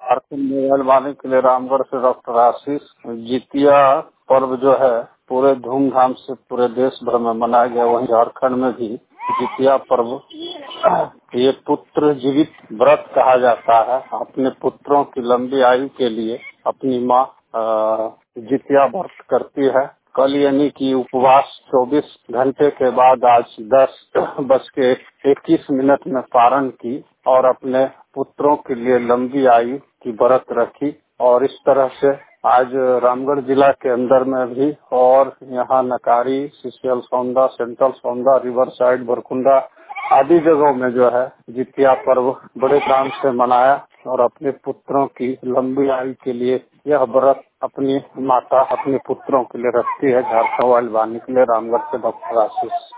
Jharkhand mobile वाणी के लिए रामगढ़ से डॉक्टर आशीष। जितिया पर्व जो है पूरे धूमधाम से पूरे देश भर में मनाया गया, वहीं झारखंड में भी जितिया पर्व ये पुत्र जीवित व्रत कहा जाता है। अपने पुत्रों की लंबी आयु के लिए अपनी माँ जितिया व्रत करती है। कल यानी कि उपवास 24 घंटे के बाद आज 10:21 में पारण की और अपने पुत्रों के लिए लंबी आयु की व्रत रखी। और इस तरह से आज रामगढ़ जिला के अंदर में भी और यहाँ नकारी, CCL Sounda, central Sounda, river side, Bhurkunda आदि जगहों में जो है जितिया पर्व बड़े धाम से मनाया और अपने पुत्रों की लंबी आयु के लिए यह व्रत अपनी माता अपने पुत्रों के लिए रखती है। झारखंड वाणी के लिए रामगढ़ से डॉक्टर आशीष।